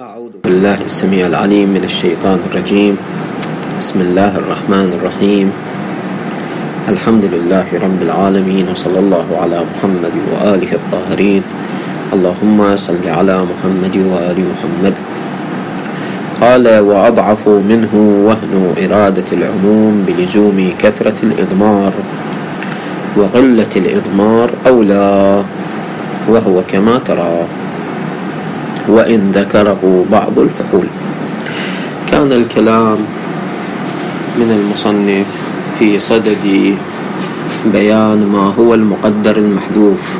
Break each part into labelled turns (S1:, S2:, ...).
S1: أعوذ بالله السميع العليم من الشيطان الرجيم. بسم الله الرحمن الرحيم. الحمد لله رب العالمين، وصلى الله على محمد وآله الطاهرين. اللهم صل على محمد وآل محمد. قال: وأضعف منه وهن إرادة العموم بلزوم كثرة الإضمار، وقلة الإضمار أولى، وهو كما ترى، وإن ذكره بعض الفحول. كان الكلام من المصنف في صدد بيان ما هو المقدر المحذوف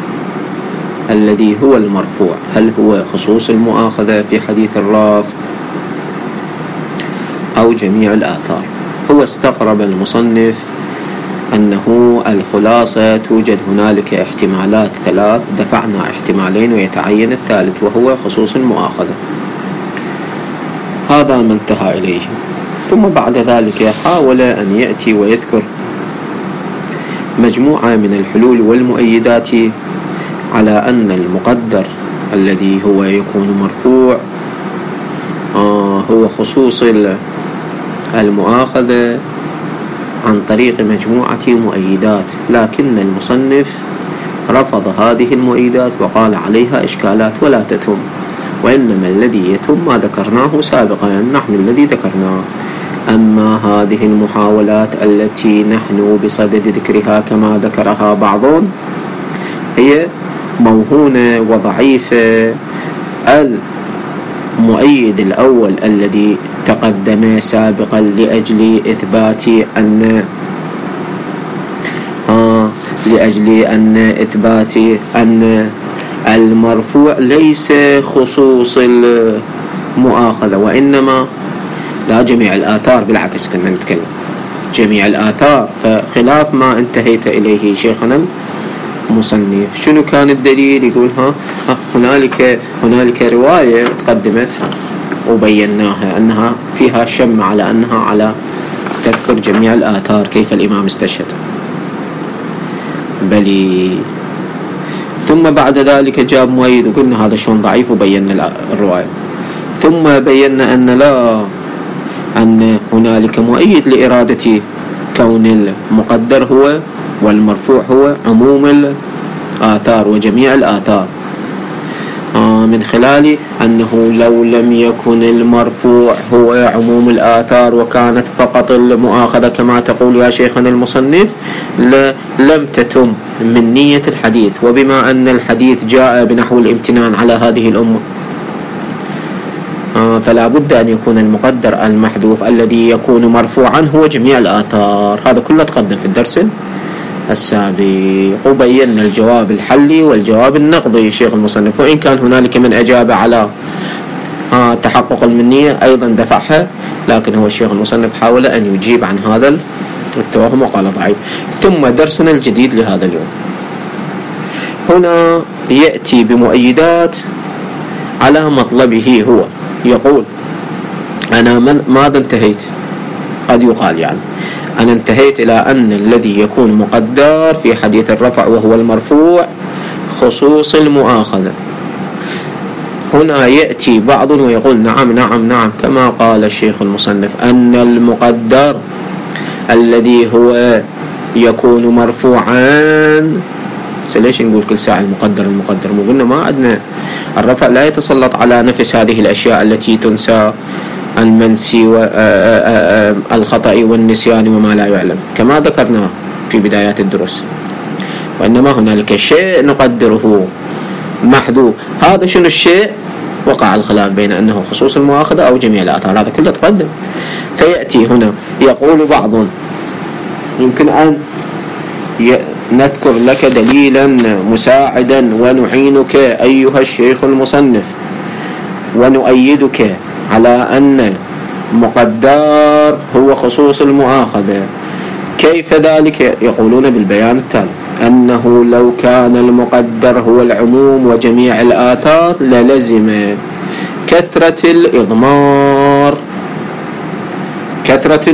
S1: الذي هو المرفوع. هل هو خصوص المؤاخذة في حديث الرافع أو جميع الآثار؟ هو استقرب المصنف أنه الخلاصة توجد هنالك احتمالات ثلاث، دفعنا احتمالين ويتعين الثالث وهو خصوص المؤاخذة. هذا ما انتهى إليه. ثم بعد ذلك حاول أن يأتي ويذكر مجموعة من الحلول والمؤيدات على أن المقدر الذي هو يكون مرفوع هو خصوص المؤاخذة عن طريق مجموعة مؤيدات، لكن المصنف رفض هذه المؤيدات وقال عليها إشكالات ولا تتم، وإنما الذي يتم ما ذكرناه سابقا، نحن الذي ذكرناه. أما هذه المحاولات التي نحن بصدد ذكرها كما ذكرها بعضهم هي موهونة وضعيفة. المؤيد الأول الذي تقدم سابقا لأجل إثبات أن المرفوع ليس خصوص المؤاخذة، وإنما لا جميع الآثار، بالعكس كنا نتكلم جميع الآثار، فخلاف ما انتهيت إليه شيخنا المصنف. شنو كان الدليل؟ يقول هنالك رواية تقدمت وبيناها أنها فيها شم على أنها على تذكر جميع الآثار. كيف الإمام استشهد؟ بلي. ثم بعد ذلك جاب مؤيد وقلنا هذا شون ضعيف وبينا الرواية. ثم بينا أن هنالك مؤيد لإرادة كون المقدر هو والمرفوع هو عموم الآثار وجميع الآثار، من خلال أنه لو لم يكن المرفوع هو عموم الآثار وكانت فقط المؤاخذة كما تقول يا شيخنا المصنف لم تتم من نية الحديث، وبما أن الحديث جاء بنحو الامتنان على هذه الأمة فلا بد أن يكون المقدر المحذوف الذي يكون مرفوعا هو جميع الآثار. هذا كله تقدم في الدرس السابق، وبينا الجواب الحلي والجواب النقضي شيخ المصنف، وإن كان هنالك من أجاب على تحقق المنية أيضا دفعها، لكن هو الشيخ المصنف حاول أن يجيب عن هذا التوهم وقال ضعيف. ثم درسنا الجديد لهذا اليوم هنا يأتي بمؤيدات على مطلبه. هو يقول أنا ماذا انتهيت؟ قد يقال يعني أنا انتهيت إلى أن الذي يكون مقدر في حديث الرفع وهو المرفوع خصوص المؤاخذة. هنا يأتي بعض ويقول نعم كما قال الشيخ المصنف أن المقدر الذي هو يكون مرفوعا. ليش نقول كل ساعة المقدر؟ مو قلنا ما عندنا الرفع لا يتسلط على نفس هذه الأشياء التي تنسى، المنسي والخطأ والنسيان وما لا يعلم كما ذكرنا في بدايات الدروس، وإنما هنالك شيء نقدره محذوف. هذا شنو الشيء؟ وقع الخلاف بين أنه خصوص المؤاخذة أو جميع الآثار، هذا كله تقدم. فيأتي هنا يقول بعض يمكن أن نذكر لك دليلا مساعدا ونعينك أيها الشيخ المصنف ونؤيدك على أن المقدر هو خصوص المؤاخذة. كيف ذلك؟ يقولون بالبيان التالي أنه لو كان المقدر هو العموم وجميع الآثار للزم كثرة الإضمار.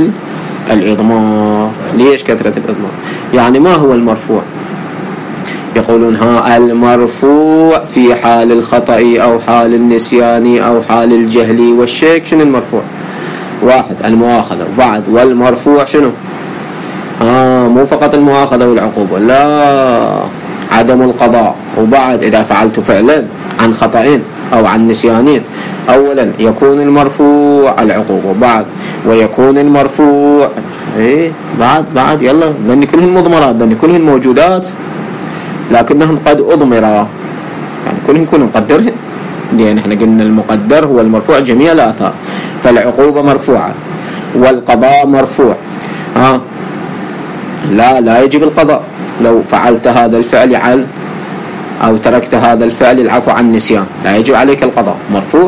S1: ليش كثرة الإضمار؟ يعني ما هو المرفوع؟ يقولون ها المرفوع في حال الخطأ أو حال النسيان أو حال الجهل والشك شنو المرفوع؟ واحد المؤاخذة، وبعد والمرفوع شنو؟ مو فقط المؤاخذة والعقوبة، لا عدم القضاء، وبعد إذا فعلت فعلا عن خطأ أو عن نسيانين أولا يكون المرفوع العقوبة، بعد ويكون المرفوع بعد يلا ذني كلهن مضمرات، ذني كلهن موجودات لكنهم قد أضمرا، يعني كلهن كنا مقدرهن، لأن احنا قلنا المقدر هو المرفوع جميع الآثار، فالعقوبة مرفوعة والقضاء مرفوع. لا يجب القضاء لو فعلت هذا الفعل عن أو تركت هذا الفعل العفو عن نسيان، لا يجب عليك القضاء مرفوع.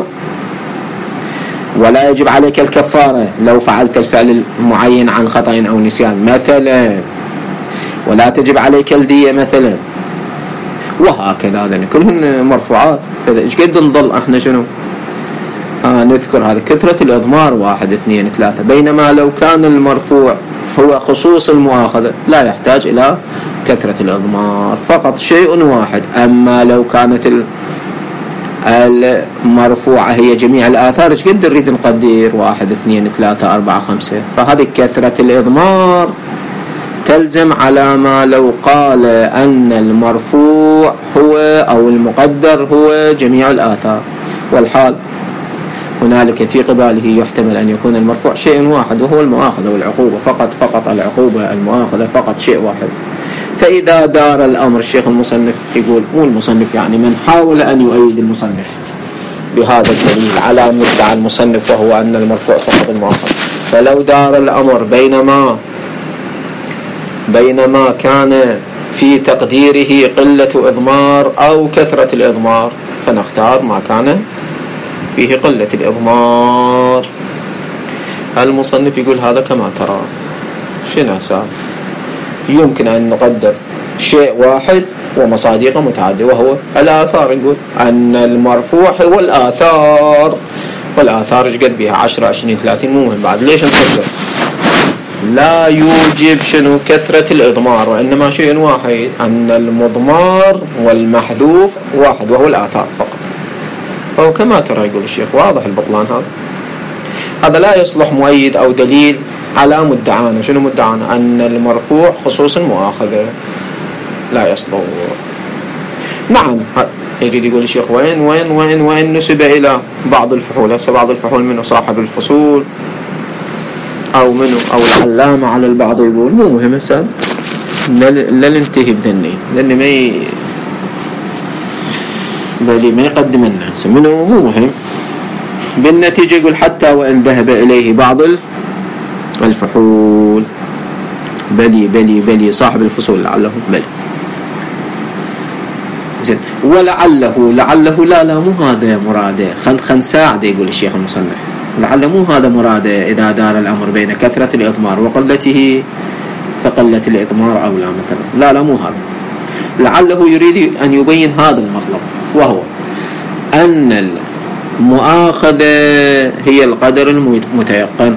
S1: ولا يجب عليك الكفارة لو فعلت الفعل المعين عن خطأ أو نسيان مثلا، ولا تجب عليك الدية مثلا، وهكذا. هذا كلهن مرفوعات. إذا إيش قد نضل احنا شنو نذكر هذا كثرة الإضمار 1 2 3، بينما لو كان المرفوع هو خصوص المؤاخذة لا يحتاج إلى كثرة الإضمار، فقط شيء واحد. أما لو كانت المرفوعة هي جميع الآثار ايش قد نريد نقدر 1 2 3 4 5، فهذه كثرة الإضمار تلزم على ما لو قال أن المرفوع هو أو المقدر هو جميع الآثار. والحال هنالك في قباله يحتمل أن يكون المرفوع شيء واحد وهو المؤاخذة والعقوبة فقط العقوبة المؤاخذة فقط شيء واحد. فإذا دار الأمر الشيخ المصنف يقول مو المصنف يعني من حاول أن يؤيد المصنف بهذا الدليل على مدعى المصنف وهو أن المرفوع فقط المؤاخذة، فلو دار الأمر بينما كان في تقديره قلة إضمار أو كثرة الإضمار فنختار ما كان فيه قلة الإضمار. المصنف يقول هذا كما ترى شنو صار، يمكن أن نقدر شيء واحد ومصادقه متعددة وهو الآثار. نقول أن المرفوع هو والآثار ايش قد بها 10 20 30 مو مهم بعد ليش نقدر، لا يوجب شنو كثرة الإضمار، وإنما شيء واحد أن المضمار والمحذوف واحد وهو الآثار فقط. فهو كما ترى يقول الشيخ واضح البطلان هذا لا يصلح مؤيد أو دليل على مدعانا. شنو مدعانا؟ أن المرفوع خصوص المؤاخذة، لا يصلح. نعم يريد يقول الشيخ وين نسب إلى بعض الفحول. هسه بعض الفحول منه صاحب الفصول أو منه أو العلامة على البعض يقول مو مهم هسه لا ننتهي بذني لأن ما يقدم لنا منه مو مهم. بالنتيجة يقول حتى وإن ذهب إليه بعض الفحول بلي صاحب الفصول لعله بلي زين. ولعله لا مو هذا مراده، خل ساعده يقول الشيخ المصنف لعله مو هذا مراده إذا دار الأمر بين كثرة الإضمار وقلته فقلة الإضمار أولى مثلا، لا مو هذا. لعله يريد أن يبين هذا المطلب وهو أن المؤاخذة هي القدر المتيقن،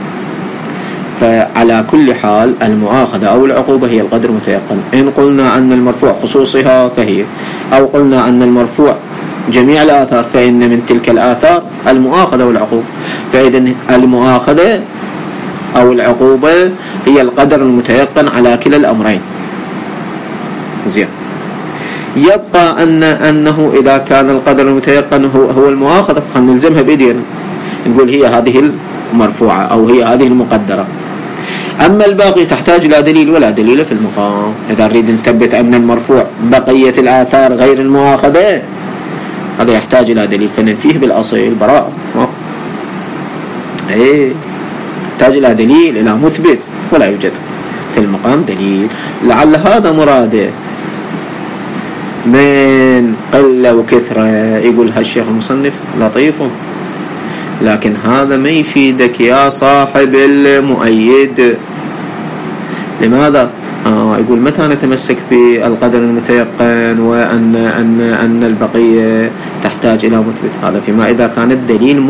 S1: فعلى كل حال المؤاخذة أو العقوبة هي القدر المتيقن. إن قلنا أن المرفوع خصوصها فهي، أو قلنا أن المرفوع جميع الآثار فإن من تلك الآثار المؤاخذة والعقوبة، فإذا المؤاخذة أو العقوبة هي القدر المتيقن على كلا الأمرين. زين. يبقى أنه إذا كان القدر المتيقن هو المؤاخذة فقد نلزمها بإيدينا نقول هي هذه المرفوعة أو هي هذه المقدرة. أما الباقي تحتاج إلى دليل ولا دليل في المقام. إذا نريد نثبت أن المرفوع بقية الآثار غير المؤاخذة هذا يحتاج إلى دليل فننفيه بالأصيل براءة. يحتاج إلى دليل إلى مثبت ولا يوجد في المقام دليل. لعل هذا مراده من قلة وكثرة يقول هالشيخ المصنف لطيف، لكن هذا ما يفيدك يا صاحب المؤيد. لماذا؟ يقول متى نتمسك بالقدر المتيقن وأن البقية تحتاج إلى مثبت؟ هذا فيما إذا كان الدليل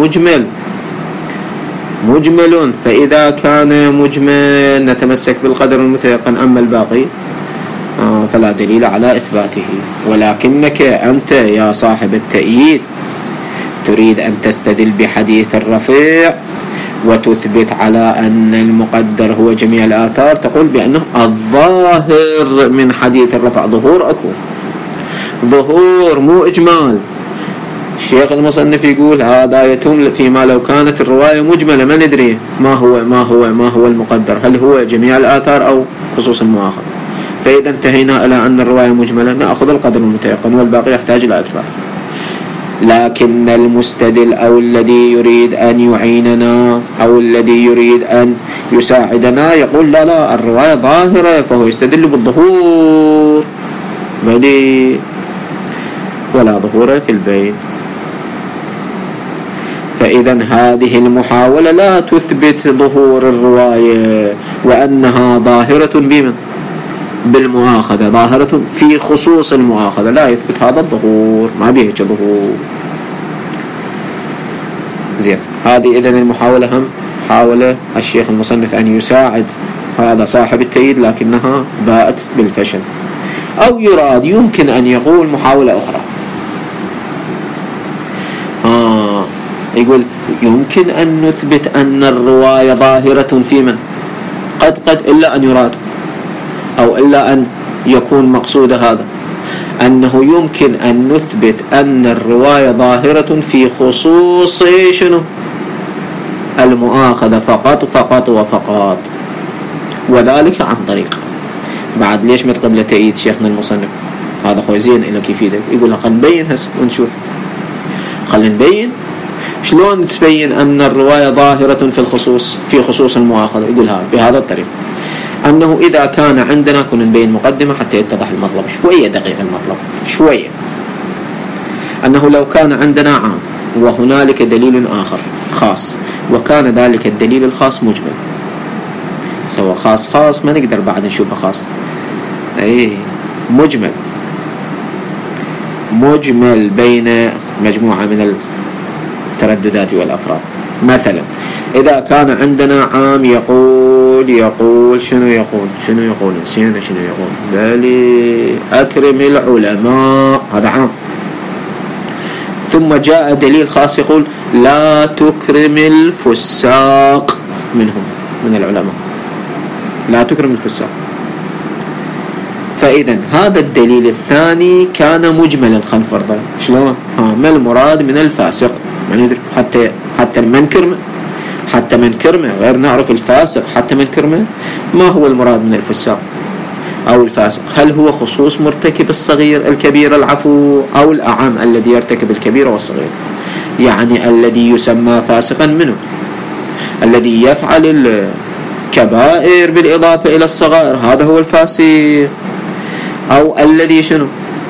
S1: مجمل، فإذا كان مجمل نتمسك بالقدر المتيقن، أما الباقي فلا دليل على إثباته. ولكنك أنت يا صاحب التأييد تريد أن تستدل بحديث الرفيع وتثبت على أن المقدر هو جميع الآثار، تقول بأنه الظاهر من حديث الرفع ظهور، أكو ظهور مو إجمال. الشيخ المصنف يقول هذا يتم فيما لو كانت الرواية مجملة ما ندري ما هو المقدر، هل هو جميع الآثار أو خصوص المؤاخذ. فإذا انتهينا إلى أن الرواية مجملة نأخذ القدر المتيقن والباقي يحتاج إلى إثبات. لكن المستدل أو الذي يريد أن يعيننا أو الذي يريد أن يساعدنا يقول لا الرواية ظاهرة، فهو يستدل بالظهور بلي ولا ظهور في البين. فإذا هذه المحاولة لا تثبت ظهور الرواية وأنها ظاهرة بمن؟ بالمؤاخذة، ظاهرة في خصوص المؤاخذة، لا يثبت هذا الظهور، ما بيهج ظهور. زين، هذه إذن المحاولة هم حاول الشيخ المصنف أن يساعد هذا صاحب التأييد لكنها باءت بالفشل. أو يراد يمكن أن يقول محاولة أخرى، يقول يمكن أن نثبت أن الرواية ظاهرة في من؟ قد إلا أن يراد أو إلا أن يكون مقصود هذا أنه يمكن أن نثبت أن الرواية ظاهرة في خصوص شنو؟ المؤاخذة فقط وفقط، وذلك عن طريق بعد ليش متقبل تأييد شيخنا المصنف هذا خوي زين إنه كيف يدك. يقول خلينا نبين هسه ونشوف، خلينا نبين شلون تبين أن الرواية ظاهرة في خصوص المؤاخذة. يقول بهذا الطريق، أنه إذا كان عندنا كنا نبين مقدمة حتى يتضح المطلب شوية دقيق المطلب شوية، أنه لو كان عندنا عام وهنالك دليل آخر خاص وكان ذلك الدليل الخاص مجمل، سواء خاص ما نقدر بعد نشوفه خاص، أي مجمل بين مجموعة من الترددات والأفراد. مثلا إذا كان عندنا عام يقول شنو يقول نسينا شنو يقول، بل أكرم العلماء، هذا عام. ثم جاء دليل خاص يقول لا تكرم الفساق منهم من العلماء، لا تكرم الفساق. فإذا هذا الدليل الثاني كان مجملا خلف فرضه. شلون؟ ما المراد من الفاسق؟ ما ندري حتى من كرمه غير نعرف الفاسق، حتى من كرمه ما هو المراد من الفساق أو الفاسق؟ هل هو خصوص مرتكب الكبير العفو، أو الأعم الذي يرتكب الكبير والصغير؟ يعني الذي يسمى فاسقا منه الذي يفعل الكبائر بالإضافة إلى الصغائر، هذا هو الفاسق، أو الذي شنو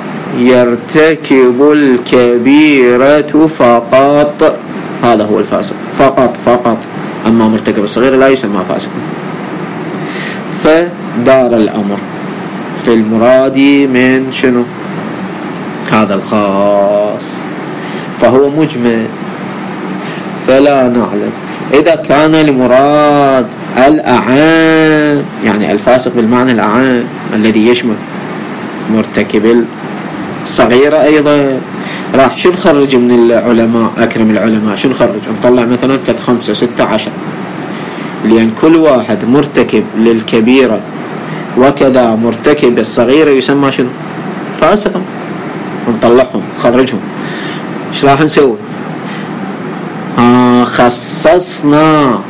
S1: يرتكب الكبيرة فقط، هذا هو الفاسق فقط. أما مرتكب الصغير لا يسمى فاسق. فدار الأمر في المراد من شنو هذا الخاص، فهو مجمل، فلا نعلم إذا كان المراد الأعام يعني الفاسق بالمعنى الأعام الذي يشمل مرتكب الصغيرة أيضا. راح شو نخرج من العلماء أكرم العلماء؟ شو نخرج؟ نطلع مثلا 5 6 10، لأن كل واحد مرتكب للكبيرة وكذا مرتكب الصغيرة يسمى شنو؟ فاسقا. نطلعهم نخرجهم، ايش راح نسوي؟ خصصنا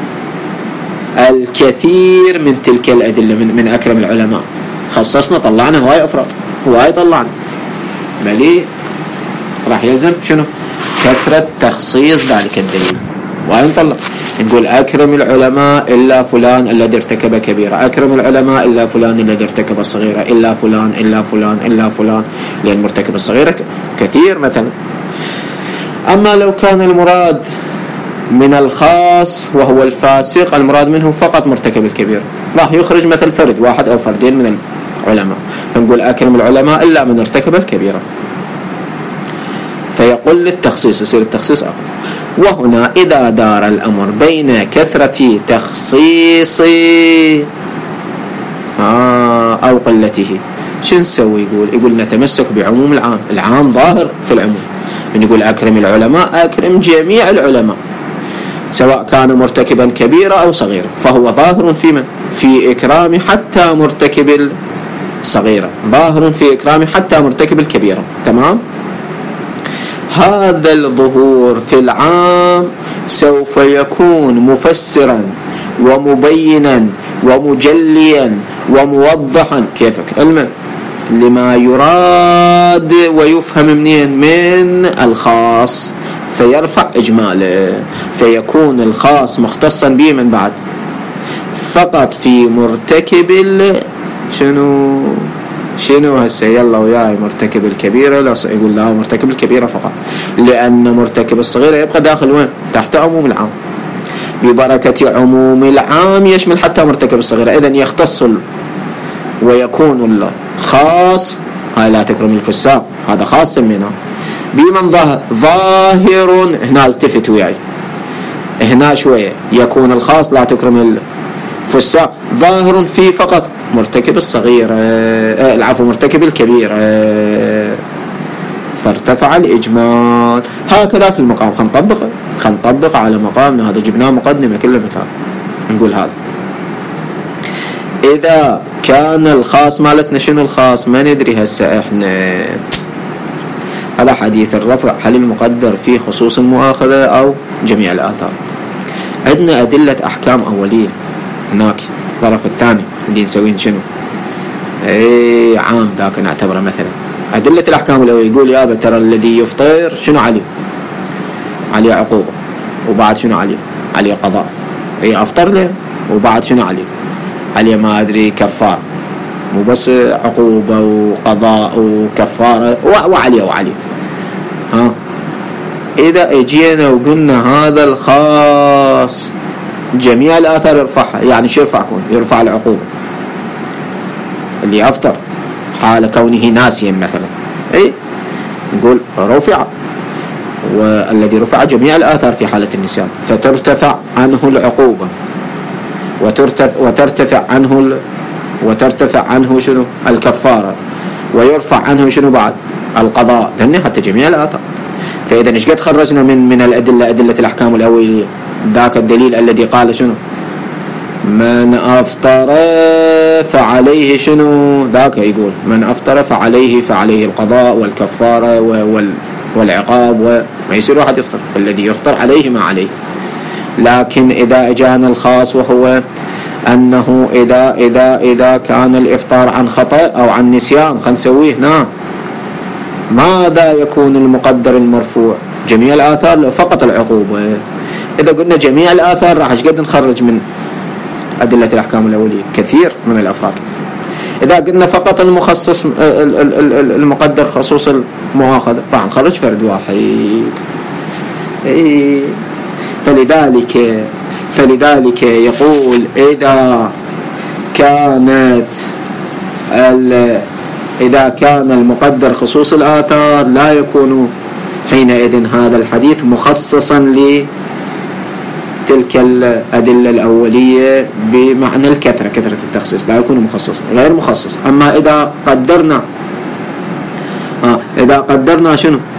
S1: الكثير من تلك الأدلة من أكرم العلماء، خصصنا طلعنا هواي أفراد، هواي طلعنا، بلي راح يلزم شنو؟ كثرة تخصيص ذلك الدليل. وين طلع؟ نقول أكرم العلماء إلا فلان الذي ارتكب كبيرة، أكرم العلماء إلا فلان الذي ارتكب الصغيرة، إلا فلان، لأن مرتكب الصغيرة كثير مثلا. أما لو كان المراد من الخاص وهو الفاسق المراد منه فقط مرتكب الكبيرة، راح يخرج مثل فرد واحد أو فردين من العلماء، فنقول أكرم العلماء إلا من ارتكب الكبيرة، فيقول للتخصيص، يصير التخصيص أقل. وهنا إذا دار الأمر بين كثرة تخصيص أو قلته. شو نسوي؟ يقول نتمسك بعموم العام. العام ظاهر في العموم. من يقول أكرم العلماء أكرم جميع العلماء سواء كان مرتكبا كبيرة أو صغيرة، فهو ظاهر في من؟ في إكرام حتى مرتكب الصغيرة، ظاهر في إكرام حتى مرتكب الكبيرة. تمام؟ هذا الظهور في العام سوف يكون مفسرا ومبينا ومجليا وموضحا كيفك لما يراد ويفهم من الخاص، فيرفع إجماله، فيكون الخاص مختصا به من بعد فقط في مرتكب شنو هسه يلا وياي مرتكب الكبيرة. لا يقول لا مرتكب الكبيرة فقط، لأن مرتكب الصغيرة يبقى داخل وين؟ تحت عموم العام. ببركة عموم العام يشمل حتى مرتكب الصغيرة. إذن يختص ويكون الخاص. هاي لا تكرم الفساق، هذا خاص سميناه بمن ظاهر. هنا التفت وياي هنا شوية، يكون الخاص لا تكرم الفساق ظاهر في فقط مرتكب الصغير العفو مرتكب الكبير، فارتفع الإجمال. هكذا في المقام. خنطبق على مقامنا هذا، جبناه مقدمة كله مثال. نقول هذا إذا كان الخاص مالتنا شنو الخاص؟ ما ندري هسه احنا. هذا حديث الرفع، هل المقدر في خصوص المؤاخذة أو جميع الآثار؟ عندنا أدلة أحكام أولية هناك الطرف الثاني اللي نسوين شنو عام ذاك نعتبره مثلا. أدلة الأحكام الأولية يقول يا ترى الذي يفطر شنو عليه عقوبة، وبعد شنو عليه قضاء. أفطر له وبعد شنو عليه ما أدري كفار، مو بس عقوبة وقضاء وكفارة وعليه. إذا اجينا وقلنا هذا الخاص جميع الآثار يرفعها، يعني شو يرفع العقوبة اللي أفطر حال كونه ناسيا مثلا. نقول رفع، والذي رفع جميع الآثار في حالة النسيان، فترتفع عنه العقوبة وترتفع عنه شنو الكفارة، ويرفع عنه شنو بعد القضاء، ذني حتى جميع الآثار. فإذا إيش قد خرجنا من الأدلة، أدلة الأحكام الأولية، ذاك الدليل الذي قال شنو من أفطر فعليه شنو ذاك، يقول من أفطر فعليه القضاء والكفارة والعقاب، وما يصير واحد يفطر، الذي يفطر عليه ما عليه. لكن إذا أجانا الخاص وهو أنه إذا كان الإفطار عن خطأ أو عن نسيان خنسويه هنا، ماذا يكون المقدر المرفوع؟ جميع الآثار فقط العقوبة. إذا قلنا جميع الآثار راح قد نخرج من أدلة الأحكام الأولية كثير من الأفراد. إذا قلنا فقط المخصص المقدر خصوص المؤاخذة راح نخرج فرد واحد. فلذلك يقول إذا كان المقدر خصوص الآثار لا يكون حينئذ هذا الحديث مخصصا لتلك الأدلة الأولية بمعنى الكثرة، كثرة التخصيص، لا يكون مخصص، غير مخصص. أما إذا قدرنا شنو